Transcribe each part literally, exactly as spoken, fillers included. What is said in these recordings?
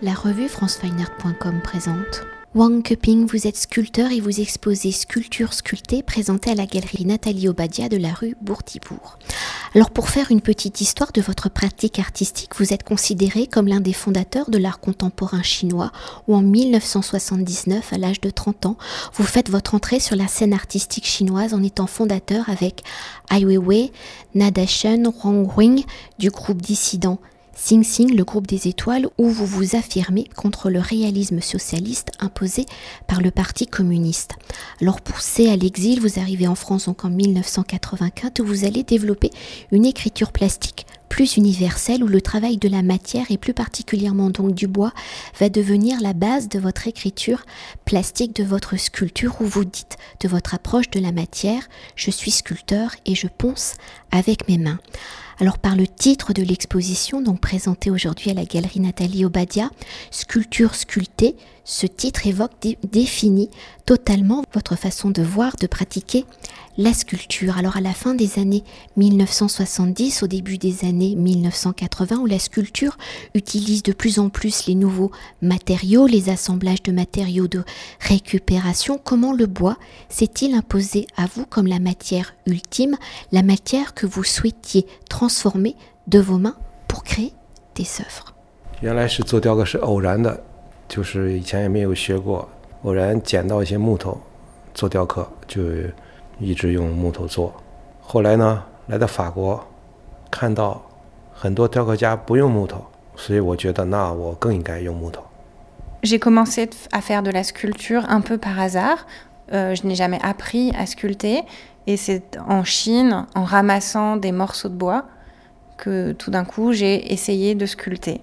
La revue france fine art point com présente. Wang Keping, vous êtes sculpteur et vous exposez Sculpture sculptée présentée à la galerie Nathalie Obadia de la rue Bourdibourg. Alors pour faire une petite histoire de votre pratique artistique, vous êtes considéré comme l'un des fondateurs de l'art contemporain chinois où en mille neuf cent soixante-dix-neuf, à l'âge de trente ans, vous faites votre entrée sur la scène artistique chinoise en étant fondateur avec Ai Weiwei, Nada Shen, Huang Huing du groupe dissident Sing Sing, le groupe des étoiles, où vous vous affirmez contre le réalisme socialiste imposé par le Parti communiste. Alors poussé à l'exil, vous arrivez en France donc en mille neuf cent quatre-vingt-quatre où vous allez développer une écriture plastique plus universelle où le travail de la matière et plus particulièrement donc du bois va devenir la base de votre écriture plastique, de votre sculpture où vous dites de votre approche de la matière « Je suis sculpteur et je ponce avec mes mains ». Alors par le titre de l'exposition, donc présentée aujourd'hui à la galerie Nathalie Obadia, Sculpture sculptée, ce titre évoque, dé- définit totalement votre façon de voir, de pratiquer la sculpture. Alors à la fin des années mille neuf cent soixante-dix, au début des années mille neuf cent quatre-vingts, où la sculpture utilise de plus en plus les nouveaux matériaux, les assemblages de matériaux de récupération, comment le bois s'est-il imposé à vous comme la matière ultime, la matière que vous souhaitiez transformer de vos mains pour créer des œuvres? 原来是做雕刻是偶然的，就是以前也没有学过，偶然捡到一些木头做雕刻，就一直用木头做。后来呢，来到法国，看到很多雕刻家不用木头，所以我觉得那我更应该用木头。 J'ai commencé à faire de la sculpture un peu par hasard. Euh, je n'ai jamais appris à sculpter. Et c'est en Chine, en ramassant des morceaux de bois, que tout d'un coup, j'ai essayé de sculpter.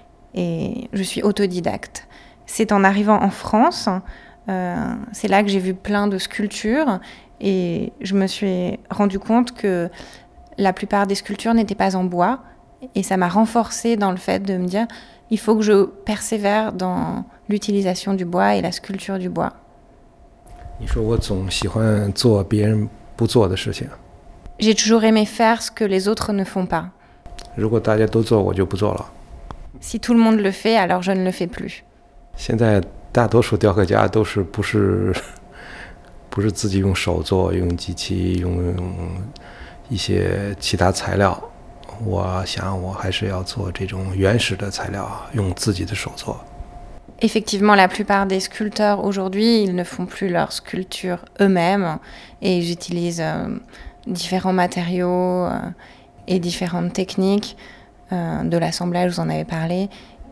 Et je suis autodidacte. C'est en arrivant en France, euh, c'est là que j'ai vu plein de sculptures. Et je me suis rendu compte que la plupart des sculptures n'étaient pas en bois. Et ça m'a renforcée dans le fait de me dire il faut que je persévère dans l'utilisation du bois et la sculpture du bois. 你说我总喜欢做别人不做的事情。 J'ai toujours aimé faire ce que les autres ne font pas. 如果大家都做，我就不做了。 Si tout le monde le fait, alors je ne le fais plus. 现在大多数雕刻家都是不是不是自己用手做，用机器，用一些其他材料。我想我还是要做这种原始的材料，用自己的手做。 Effectivement, la plupart des sculpteurs aujourd'hui, ils ne font plus leur sculpture eux-mêmes et ils utilisent euh, différents matériaux euh, et différentes techniques euh, de l'assemblage, vous en avez parlé.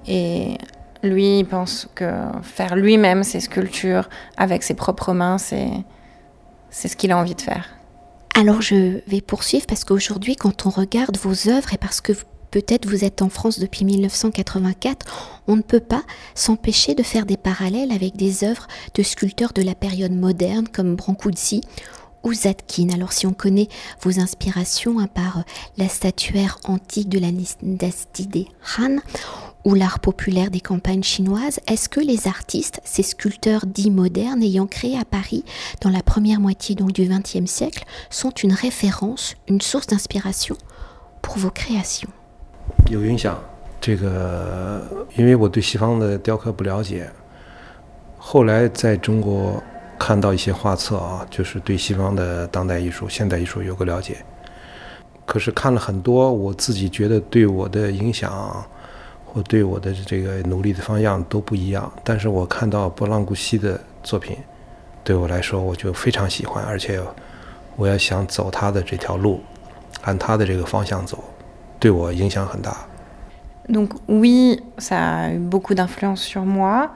Et lui, il pense que faire lui-même ses sculptures avec ses propres mains, c'est, c'est ce qu'il a envie de faire. Alors je vais poursuivre parce qu'aujourd'hui quand on regarde vos œuvres et parce que peut-être vous êtes en France depuis mille neuf cent quatre-vingt-quatre, on ne peut pas s'empêcher de faire des parallèles avec des œuvres de sculpteurs de la période moderne comme Brancusi ou Zadkine. Alors si on connaît vos inspirations hein, par la statuaire antique de la dynastie des Han ou l'art populaire des campagnes chinoises, est-ce que les artistes, ces sculpteurs dits modernes ayant créé à Paris dans la première moitié donc du vingtième siècle, sont une référence, une source d'inspiration pour vos créations? 有影响，这个因为我对西方的雕刻不了解，后来在中国看到一些画册啊，就是对西方的当代艺术、现代艺术有个了解。可是看了很多，我自己觉得对我的影响或对我的这个努力的方向都不一样。但是我看到波浪古西的作品，对我来说我就非常喜欢，而且我要想走他的这条路，按他的这个方向走。 对我影响很大。 Donc oui, ça a eu beaucoup d'influence sur moi.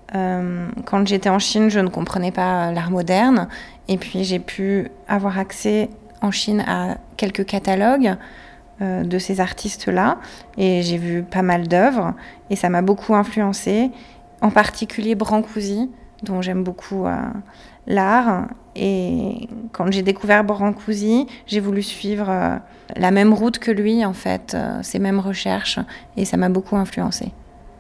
Euh, quand j'étais en Chine, je ne comprenais pas l'art moderne. Et puis j'ai pu avoir accès en Chine à quelques catalogues euh, de ces artistes-là. Et j'ai vu pas mal d'œuvres. Et ça m'a beaucoup influencée. En particulier Brancusi, dont j'aime beaucoup euh, l'art. Et quand j'ai découvert Brancusi, j'ai voulu suivre euh, la même route que lui, en fait, euh, ces mêmes recherches, et ça m'a beaucoup influencée.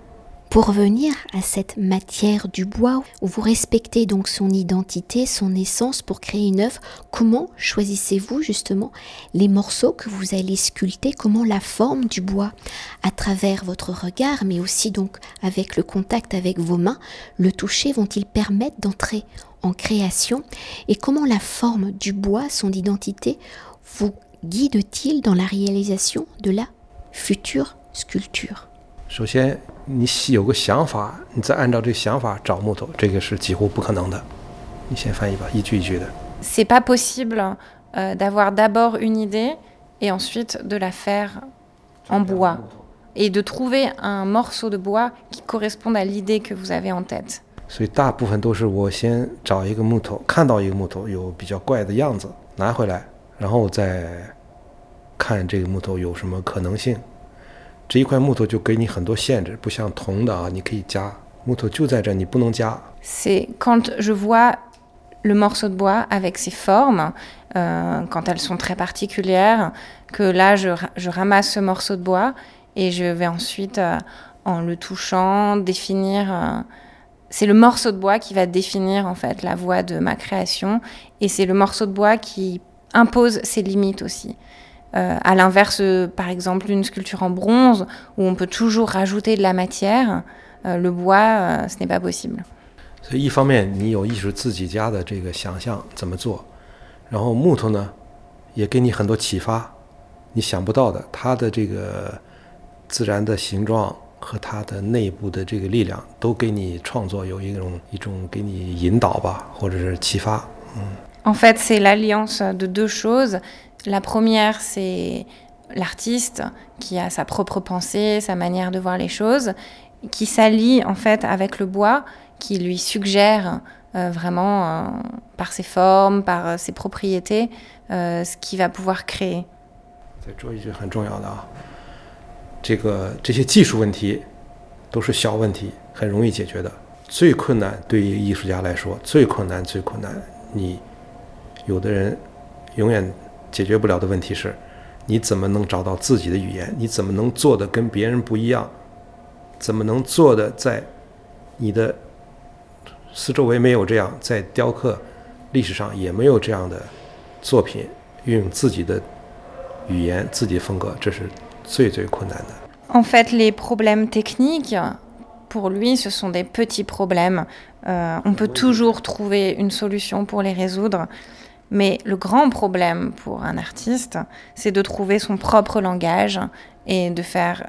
Pour revenir à cette matière du bois, où vous respectez donc son identité, son essence pour créer une œuvre, comment choisissez-vous justement les morceaux que vous allez sculpter? Comment la forme du bois, à travers votre regard, mais aussi donc avec le contact avec vos mains, le toucher, vont-ils permettre d'entrer en création? Et comment la forme du bois, son identité, vous guide-t-il dans la réalisation de la future sculpture? 首先，你有个想法，你再按照这个想法找木头，这个是几乎不可能的。你先翻译吧，一句一句的。 C'est pas possible euh, d'avoir d'abord une idée et ensuite de la faire en bois et de trouver un morceau de bois qui corresponde à l'idée que vous avez en tête. 所以大部分都是我先找一个木头，看到一个木头有比较怪的样子，拿回来，然后再看这个木头有什么可能性。这一块木头就给你很多限制，不像铜的啊，你可以加，木头就在这，你不能加。 C'est quand je vois le morceau de bois avec ses formes, euh, quand elles sont très particulières, que là je, je ramasse ce morceau de bois et je vais ensuite, euh, en le touchant, définir. Euh, c'est le morceau de bois qui va définir en fait la voie de ma création, et c'est le morceau de bois qui impose ses limites aussi. Euh, à l'inverse, euh, par exemple, d'une sculpture en bronze, où on peut toujours rajouter de la matière, euh, le bois, euh, ce n'est pas possible. 所以一方面你有艺术自己家的这个想象怎么做，然后木头呢也给你很多启发，你想不到的，它的这个自然的形状和它的内部的这个力量都给你创作有一种一种给你引导吧，或者是启发。嗯。 En fait, c'est l'alliance de deux choses. La première, c'est l'artiste qui a sa propre pensée, sa manière de voir les choses, qui s'allie en fait avec le bois, qui lui suggère euh, vraiment euh, par ses formes, par euh, ses propriétés, euh, ce qu'il va pouvoir créer. 再说一句很重要的啊，这个这些技术问题都是小问题，很容易解决的。最困难对于艺术家来说，最困难最困难，你有的人永远解决不了的问题是，你怎么能找到自己的语言？你怎么能做的跟别人不一样？怎么能做的在你的四周围没有这样，在雕刻历史上也没有这样的作品，运用自己的语言、自己的风格，这是最最困难的。 En fait, les problèmes techniques, pour lui, ce sont des petits problèmes. Euh, on peut toujours trouver une solution pour les résoudre. Mais le grand problème pour un artiste, c'est de trouver son propre langage et de faire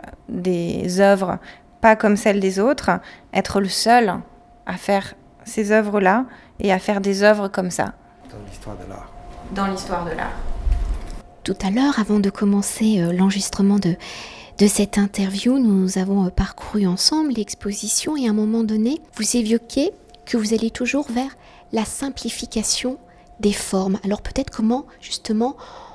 des œuvres pas comme celles des autres, être le seul à faire ces œuvres-là et à faire des œuvres comme ça. Dans l'histoire de l'art. Dans l'histoire de l'art. Tout à l'heure, avant de commencer euh, l'enregistrement de, de cette interview, nous avons euh, parcouru ensemble l'exposition, et à un moment donné, vous évoquiez que vous allez toujours vers la simplification des formes. Alors peut-être comment, justement,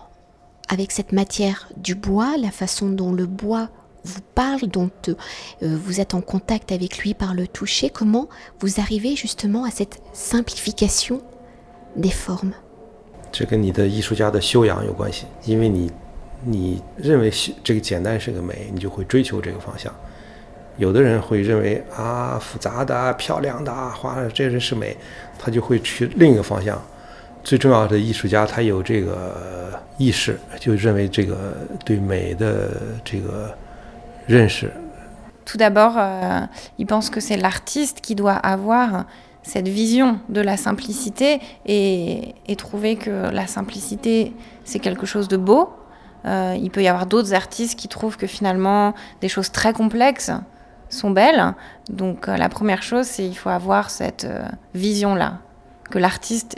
avec cette matière du bois, la façon dont le bois vous parle, dont euh, vous êtes en contact avec lui par le toucher, comment vous arrivez justement à cette simplification des formes? 这跟你的艺术家的修养有关系，因为你你认为这个简单是个美，你就会追求这个方向。有的人会认为啊复杂的、漂亮的、画这人是美，他就会去另一个方向。最重要的艺术家，他有这个意识，就认为这个对美的这个认识。 Tout d'abord, euh, il pense que c'est l'artiste qui doit avoir cette vision de la simplicité et, et trouver que la simplicité, c'est quelque chose de beau. Euh, il peut y avoir d'autres artistes qui trouvent que finalement, des choses très complexes sont belles. Donc euh, la première chose, c'est qu'il faut avoir cette euh, vision-là, que l'artiste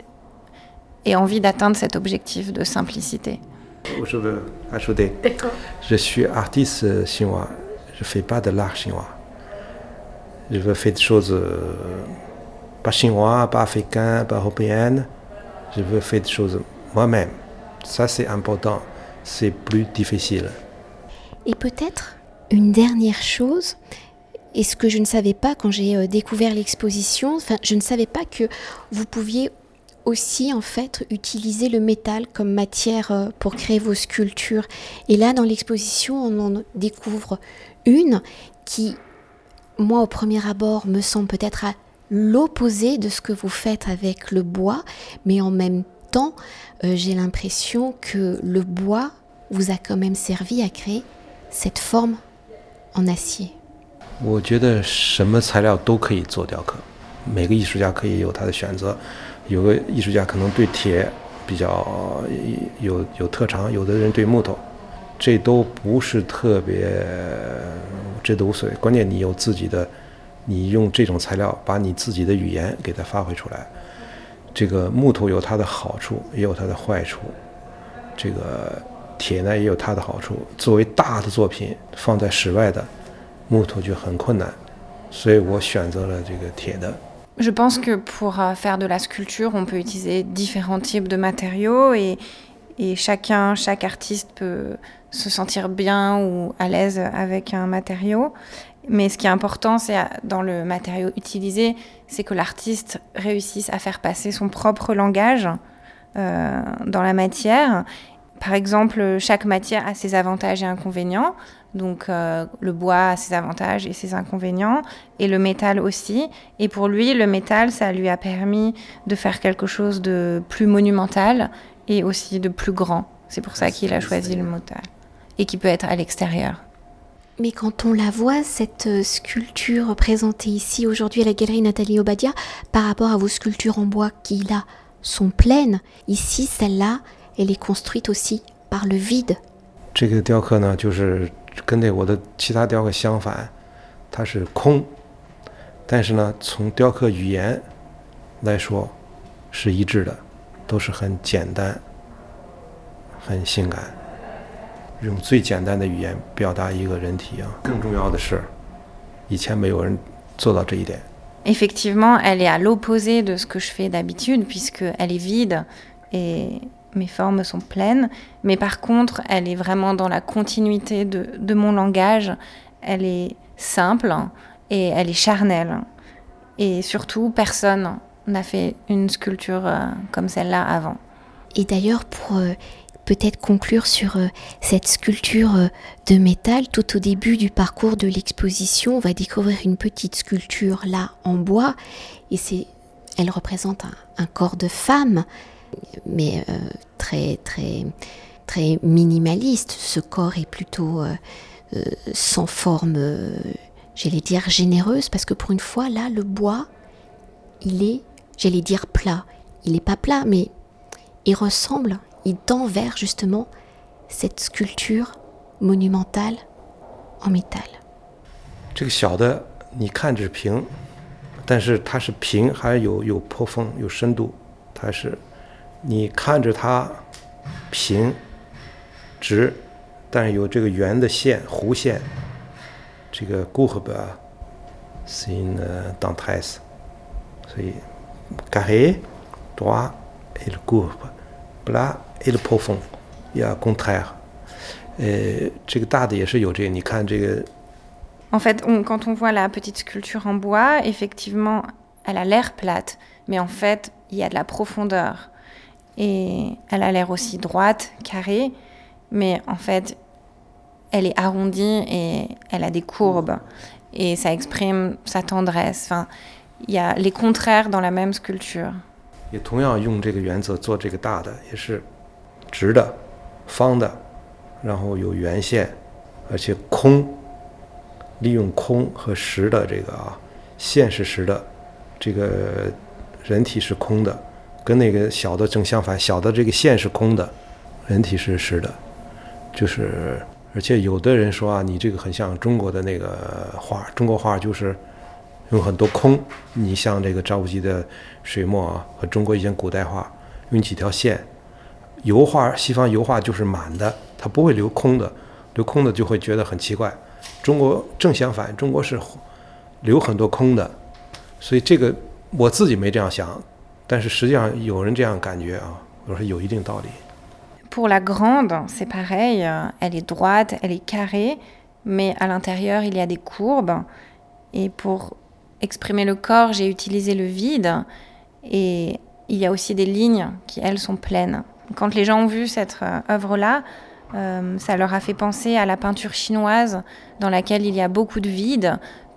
ait envie d'atteindre cet objectif de simplicité. Je veux ajouter, je suis artiste chinois, je ne fais pas de l'art chinois. Je veux faire des choses euh, pas chinois, pas africaines, pas européennes. Je veux faire des choses moi-même. Ça, c'est important, c'est plus difficile. Et peut-être une dernière chose, et ce que je ne savais pas quand j'ai découvert l'exposition, enfin, je ne savais pas que vous pouviez aussi en fait utiliser le métal comme matière pour créer vos sculptures. Et là, dans l'exposition, on en découvre une qui moi, au premier abord, me semble peut-être à l'opposé de ce que vous faites avec le bois, mais en même temps, euh, j'ai l'impression que le bois vous a quand même servi à créer cette forme en acier. 我觉得什么材料都可以做雕刻，每个艺术家可以有他的选择。有个艺术家可能对铁比较有有特长，有的人对木头，这都不是特别，这都无所谓。关键你有自己的，你用这种材料把你自己的语言给它发挥出来。这个木头有它的好处，也有它的坏处。这个铁呢也有它的好处。作为大的作品放在室外的，木头就很困难，所以我选择了这个铁的。 Je pense que pour faire de la sculpture, on peut utiliser différents types de matériaux et, et chacun, chaque artiste peut se sentir bien ou à l'aise avec un matériau. Mais ce qui est important, c'est dans le matériau utilisé, c'est que l'artiste réussisse à faire passer son propre langage euh, dans la matière. Par exemple, chaque matière a ses avantages et inconvénients. Donc euh, le bois a ses avantages et ses inconvénients, et le métal aussi. Et pour lui, le métal, ça lui a permis de faire quelque chose de plus monumental et aussi de plus grand. C'est pour ça qu'il a choisi le métal, et qui peut être à l'extérieur. Mais quand on la voit, cette sculpture présentée ici aujourd'hui à la galerie Nathalie Obadia, par rapport à vos sculptures en bois qui là sont pleines, ici celle-là, elle est construite aussi par le vide. 这个雕刻呢，就是跟这我的其他雕刻相反，它是空，但是呢，从雕刻语言来说是一致的，都是很简单、很性感，用最简单的语言表达一个人体啊。更重要的是，以前没有人做到这一点。 Effectivement, elle est à l'opposé de ce que je fais d'habitude, puisqu'elle est vide et mes formes sont pleines, mais par contre, elle est vraiment dans la continuité de, de mon langage. Elle est simple et elle est charnelle. Et surtout, personne n'a fait une sculpture euh, comme celle-là avant. Et d'ailleurs, pour euh, peut-être conclure sur euh, cette sculpture euh, de métal, tout au début du parcours de l'exposition, on va découvrir une petite sculpture là en bois, et c'est, elle représente un, un corps de femme, mais euh, très très très minimaliste. Ce corps est plutôt euh, euh, sans forme, euh, j'allais dire généreuse, parce que pour une fois là, le bois, il est, j'allais dire plat. Il n'est pas plat, mais il ressemble, il tend vers justement cette sculpture monumentale en métal. 这个小的，你看着是平，但是它是平，还有有坡峰，有深度，它是。你看着它平直，但是有这个圆的线弧线，这个courbe c'est une dentelle，所以 carré droit et le courbe plat et le profond il y a contraire。呃，这个大的也是有这个，你看这个。 En fait, on, quand on voit la petite sculpture en bois, effectivement, elle a l'air plate, mais en fait, il y a de la profondeur. Et elle a l'air aussi droite, carrée, mais en fait, elle est arrondie et elle a des courbes. Et ça exprime sa tendresse. Enfin, il y a les contraires dans la même sculpture. 也同样用这个原则做这个大的，也是直的、方的，然后有圆线，而且空，利用空和实的这个啊，线是实的，这个人体是空的。跟那个小的正相反，小的这个线是空的，人体是实的，就是而且有的人说啊，你这个很像中国的那个画，中国画就是用很多空，你像这个赵无极的水墨啊，和中国以前古代画用几条线，油画西方油画就是满的，它不会留空的，留空的就会觉得很奇怪。中国正相反，中国是留很多空的，所以这个我自己没这样想。但是实际上有人这样感觉啊，我说有一定道理。 Pour la grande, c'est pareil, elle est droite, elle est carrée, mais à l'intérieur, il y a des courbes. Et pour exprimer le corps, j'ai utilisé le vide. Et il y a aussi des lignes qui, elles, sont pleines. Quand les gens ont vu cette œuvre-là, euh, ça leur a fait penser à la peinture chinoise, dans laquelle il y a beaucoup de vide,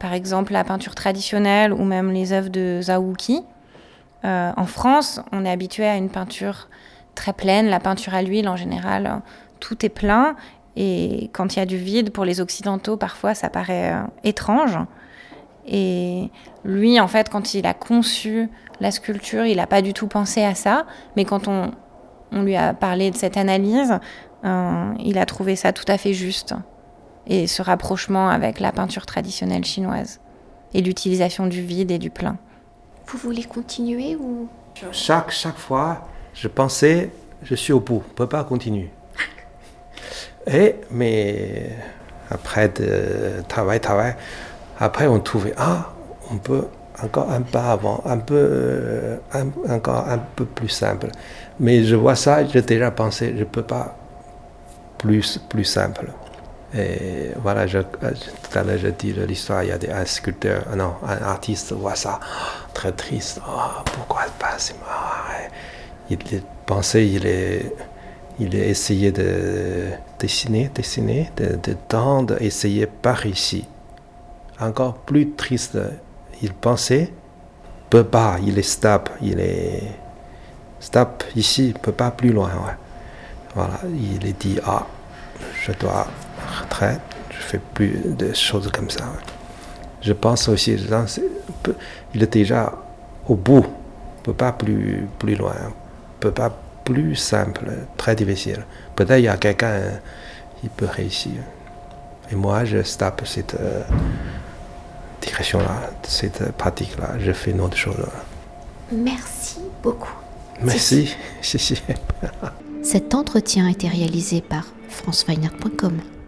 par exemple la peinture traditionnelle ou même les œuvres de Zawuki. Euh, en France, on est habitué à une peinture très pleine. La peinture à l'huile, en général, tout est plein. Et quand il y a du vide, pour les Occidentaux, parfois, ça paraît euh, étrange. Et lui, en fait, quand il a conçu la sculpture, il n'a pas du tout pensé à ça. Mais quand on, on lui a parlé de cette analyse, euh, il a trouvé ça tout à fait juste. Et ce rapprochement avec la peinture traditionnelle chinoise. Et l'utilisation du vide et du plein. Vous voulez continuer ou... Chaque, chaque fois, je pensais, je suis au bout, je ne peux pas continuer. Et, mais après de travail, travail, après on trouvait, ah, on peut encore un pas avant, un peu, un, encore un peu plus simple. Mais je vois ça, j'ai déjà pensé, je ne peux pas plus, plus simple. Et voilà, je, tout à l'heure je dis de l'histoire, il y a des, un sculpteur, non, un artiste voit ça, très triste, oh, pourquoi pas, c'est mort. Il est pensé, il est, il est essayé de dessiner, dessiner, de, de tendre, essayer par ici. Encore plus triste, il pensait, peut pas, il est stop, il est stop ici, peut pas plus loin. Ouais. Voilà, il est dit, ah, je dois retraite, je fais plus de choses comme ça. Ouais. Je pense aussi, il est déjà au bout, peut pas plus, plus loin, peut pas plus simple, très difficile. Peut-être il y a quelqu'un qui peut réussir. Et moi, je stoppe cette euh, direction-là, cette pratique-là, je fais une autre chose. Là. Merci beaucoup. Merci. Cet entretien a été réalisé par france fine art point com.